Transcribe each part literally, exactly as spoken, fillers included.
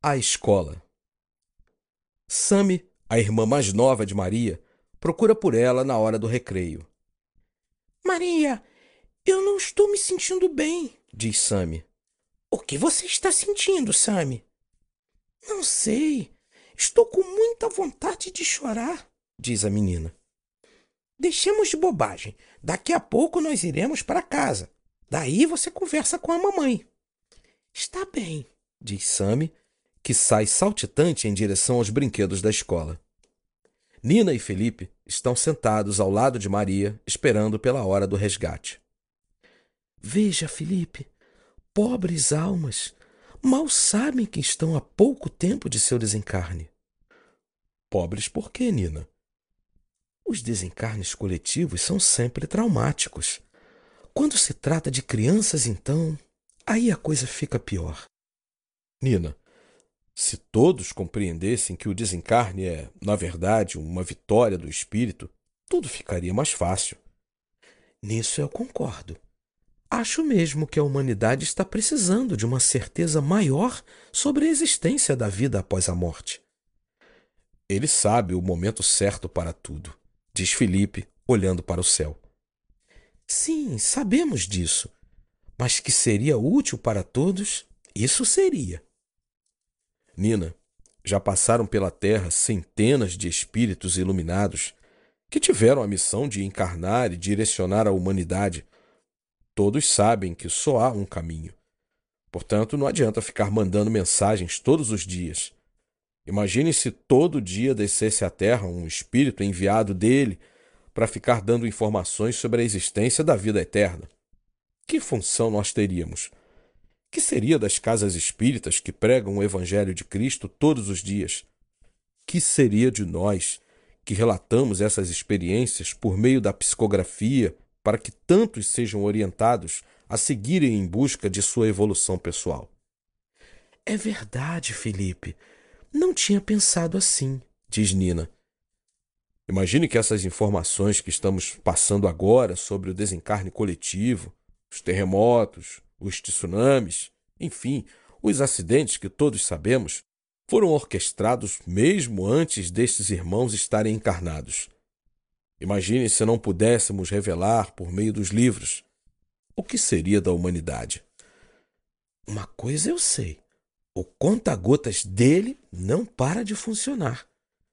A escola. Sami, a irmã mais nova de Maria, procura por ela na hora do recreio. Maria, eu não estou me sentindo bem, Diz Sami. O que você está sentindo, Sammy? Não sei. Estou com muita vontade de chorar, Diz a menina. Deixemos de bobagem. Daqui a pouco nós iremos para casa. Daí você conversa com a mamãe. Está bem, Diz Sami, que sai saltitante em direção aos brinquedos da escola. Nina e Felipe estão sentados ao lado de Maria, esperando pela hora do resgate. Veja, Felipe, pobres almas, mal sabem que estão há pouco tempo de seu desencarne. Pobres por quê, Nina? Os desencarnes coletivos são sempre traumáticos. Quando se trata de crianças, então, aí a coisa fica pior. Nina, se todos compreendessem que o desencarne é, na verdade, uma vitória do espírito, tudo ficaria mais fácil. Nisso eu concordo. Acho mesmo que a humanidade está precisando de uma certeza maior sobre a existência da vida após a morte. Ele sabe o momento certo para tudo, diz Felipe, olhando para o céu. Sim, sabemos disso. Mas que seria útil para todos, isso seria. Nina, já passaram pela Terra centenas de espíritos iluminados que tiveram a missão de encarnar e direcionar a humanidade. Todos sabem que só há um caminho. Portanto, não adianta ficar mandando mensagens todos os dias. Imagine se todo dia descesse à Terra um espírito enviado dele para ficar dando informações sobre a existência da vida eterna. Que função nós teríamos? Que seria das casas espíritas que pregam o Evangelho de Cristo todos os dias? Que seria de nós que relatamos essas experiências por meio da psicografia para que tantos sejam orientados a seguirem em busca de sua evolução pessoal? É verdade, Felipe. Não tinha pensado assim, Diz Nina. Imagine que essas informações que estamos passando agora sobre o desencarne coletivo, os terremotos, os tsunamis, enfim, os acidentes que todos sabemos, foram orquestrados mesmo antes destes irmãos estarem encarnados. Imagine se não pudéssemos revelar por meio dos livros. O que seria da humanidade? Uma coisa eu sei. O conta-gotas dele não para de funcionar.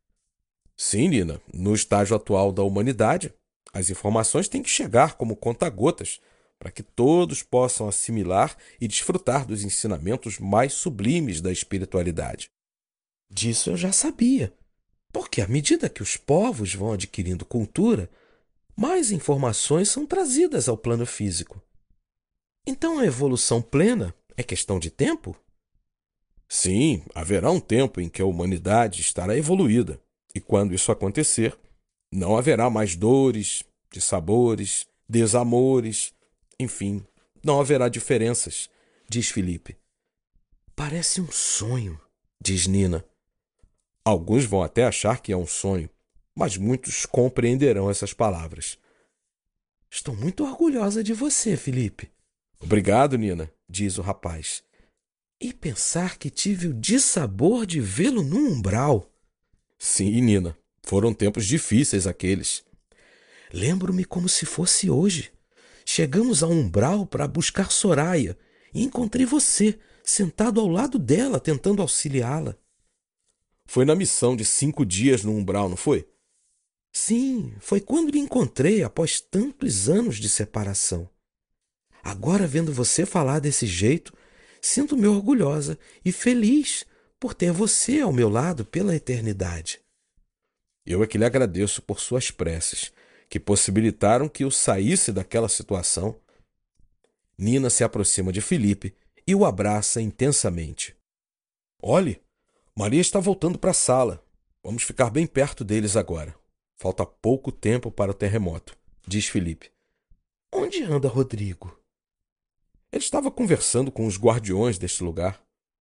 Sim, Nina, no estágio atual da humanidade, as informações têm que chegar como conta-gotas para que todos possam assimilar e desfrutar dos ensinamentos mais sublimes da espiritualidade. Disso eu já sabia, porque à medida que os povos vão adquirindo cultura, mais informações são trazidas ao plano físico. Então a evolução plena é questão de tempo? Sim, haverá um tempo em que a humanidade estará evoluída, e quando isso acontecer, não haverá mais dores, dissabores, desamores, enfim, não haverá diferenças, diz Felipe. Parece um sonho, diz Nina. Alguns vão até achar que é um sonho, mas muitos compreenderão essas palavras. Estou muito orgulhosa de você, Felipe. Obrigado, Nina, diz o rapaz. E pensar que tive o dissabor de vê-lo no umbral. Sim, Nina, foram tempos difíceis aqueles. Lembro-me como se fosse hoje. Chegamos ao umbral para buscar Soraya e encontrei você, sentado ao lado dela, tentando auxiliá-la. Foi na missão de cinco dias no umbral, não foi? Sim, foi quando lhe encontrei após tantos anos de separação. Agora, vendo você falar desse jeito, sinto-me orgulhosa e feliz por ter você ao meu lado pela eternidade. Eu é que lhe agradeço por suas preces, que possibilitaram que eu saísse daquela situação. Nina se aproxima de Felipe e o abraça intensamente. Olhe, Maria está voltando para a sala. Vamos ficar bem perto deles agora. Falta pouco tempo para o terremoto, diz Felipe. Onde anda Rodrigo? Ele estava conversando com os guardiões deste lugar.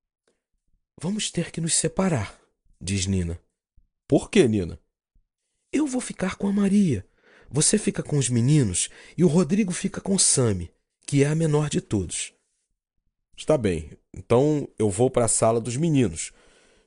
Vamos ter que nos separar, diz Nina. Por que, Nina? Eu vou ficar com a Maria. Você fica com os meninos e o Rodrigo fica com Sami, que é a menor de todos. Está bem, então eu vou para a sala dos meninos.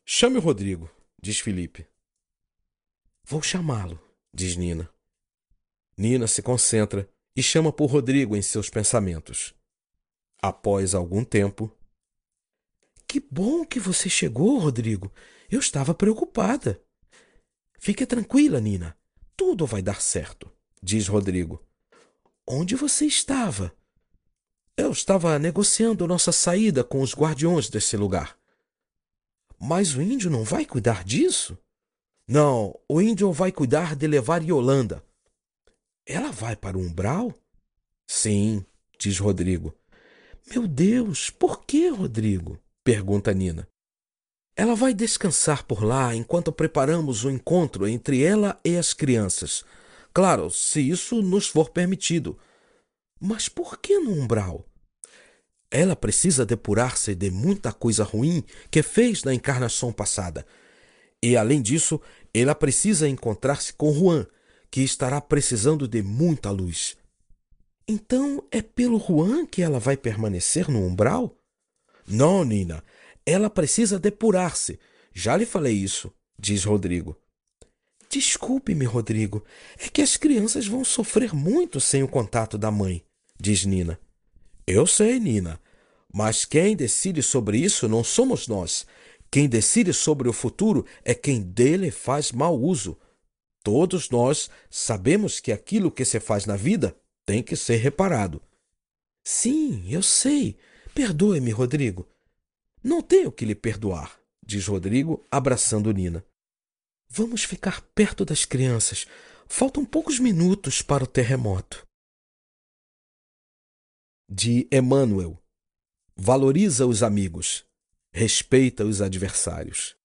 Chame o Rodrigo, diz Felipe. Vou chamá-lo, diz Nina. Nina se concentra e chama por Rodrigo em seus pensamentos. Após algum tempo... Que bom que você chegou, Rodrigo. Eu estava preocupada. Fique tranquila, Nina. Tudo vai dar certo, diz Rodrigo. Onde você estava? Eu estava negociando nossa saída com os guardiões desse lugar. Mas o índio não vai cuidar disso? Não, o índio vai cuidar de levar Yolanda. Ela vai para o umbral? Sim, diz Rodrigo. Meu Deus, por que, Rodrigo? Pergunta Nina. Ela vai descansar por lá enquanto preparamos o encontro entre ela e as crianças. Claro, se isso nos for permitido. Mas por que no umbral? Ela precisa depurar-se de muita coisa ruim que fez na encarnação passada. E, além disso, ela precisa encontrar-se com Juan, que estará precisando de muita luz. Então é pelo Juan que ela vai permanecer no umbral? Não, Nina. Ela precisa depurar-se. Já lhe falei isso, diz Rodrigo. Desculpe-me, Rodrigo. É que as crianças vão sofrer muito sem o contato da mãe, diz Nina. Eu sei, Nina. Mas quem decide sobre isso não somos nós. Quem decide sobre o futuro é quem dele faz mau uso. Todos nós sabemos que aquilo que se faz na vida tem que ser reparado. Sim, eu sei. Perdoe-me, Rodrigo. Não tenho que lhe perdoar, diz Rodrigo, abraçando Nina. Vamos ficar perto das crianças. Faltam poucos minutos para o terremoto. De Emmanuel. Valoriza os amigos. Respeita os adversários.